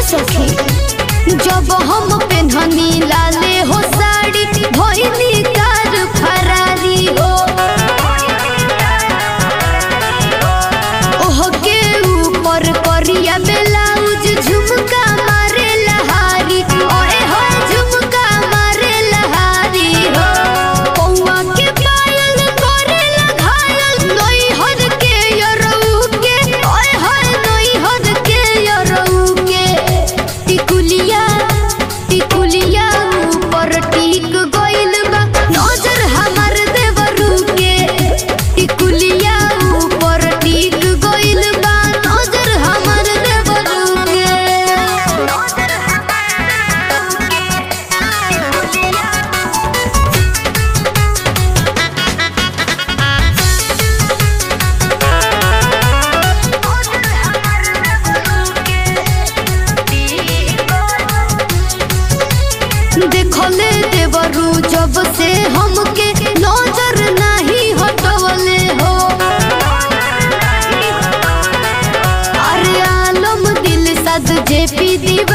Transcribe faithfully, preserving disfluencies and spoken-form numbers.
सखी जब हम पेन्हनी लाले हो साड़ी भइनी कार फरारी हो ओह के ऊपर करिया ब्लाउज झुमका मारे लहारी ओए हो झुमका मारे लहारी हो पौआ के पायल करे घायल नई हद के यरऊ के ओए हो नई हद के यरऊ के टिकुलिया टिकुलिया ऊपर टिक गइल बा नजर हमर देवरू के टिकुलिया ऊपर टिक गइल बा नजर हमर देवरू के देखले देवरू जब से हमके नजर नहीं हटवले हो अरे आलम दिल सद जेपी दीवा